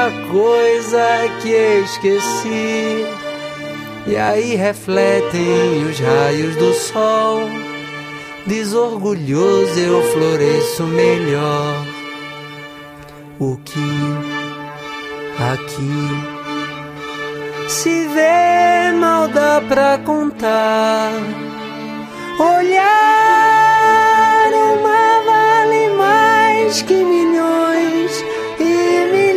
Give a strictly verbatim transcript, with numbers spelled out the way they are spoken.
alguma coisa que esqueci. E aí refletem os raios do sol. Desorgulhoso eu floresço melhor. O que aqui se vê mal dá pra contar.